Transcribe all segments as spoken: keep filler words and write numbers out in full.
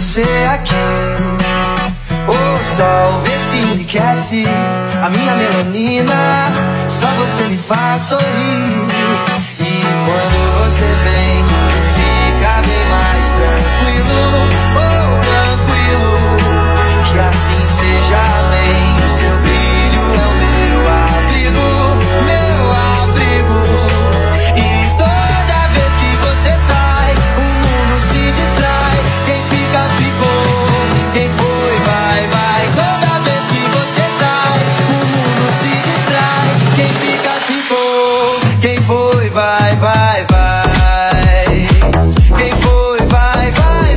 você aqui. O sol vê se enriquece a minha melanina, só você me faz sorrir. E quando você vem, fica bem mais tranquilo, oh tranquilo, que assim seja, amém. O seu brilho é o meu abrigo, meu abrigo. E toda vez que você sai, o mundo se distrai. Quem fica, ficou, quem foi, vai, vai. Toda vez que você sai, o mundo se distrai. Quem fica, ficou, quem foi, vai, vai, vai. Quem foi, vai, vai,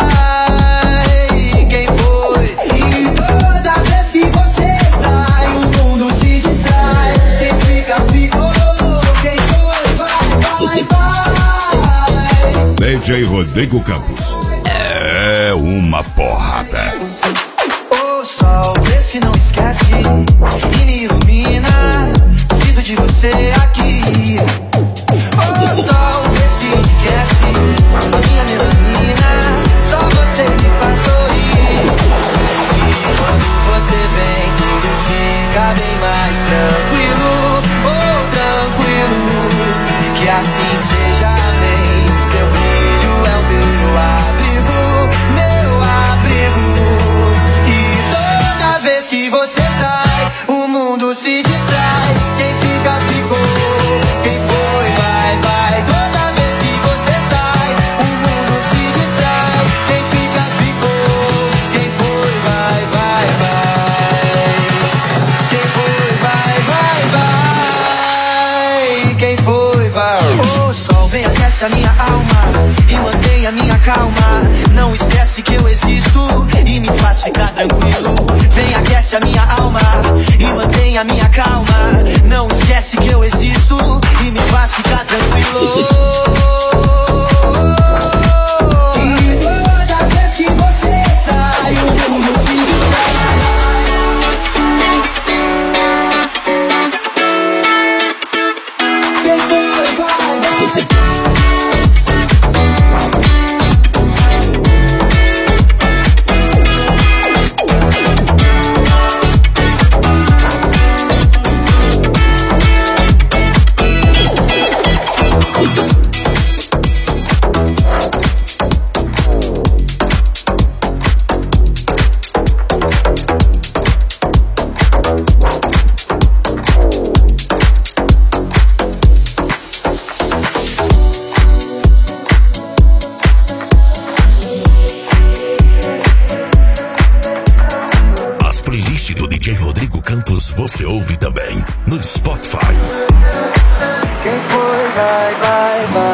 vai. Quem foi? E toda vez que você sai, o mundo se distrai. Quem fica, ficou, quem foi, vai, vai, vai. D J Rodrigo Campos é uma porrada. O sol vê se não esquece e me ilumina. Preciso de você aqui. O sol vê se enriquece a minha melanina, só você me faz sorrir. E quando você vem, tudo fica bem mais tranquilo, oh tranquilo, que assim seja, amém. Seu brilho é o meu abrigo, meu abrigo. E toda vez que você sai, o mundo se distrai. Quem fica, ficou, quem foi, vai, vai. Toda vez que você sai, o mundo se distrai. Quem fica, ficou, quem foi, vai, vai, vai. Quem foi, vai, vai, vai. Quem foi, vai. O sol vem, aquece a minha alma e mantém a minha calma. Não esquece que eu existo e me faz ficar tranquilo. Vem, aquece a minha alma e mantém a minha calma. Não esquece que eu existo e me faz ficar tranquilo. E toda vez que você sai, o mundo se distrai. Quem foi, vai, vai. Você ouve também no Spotify. Quem foi, vai, vai, vai.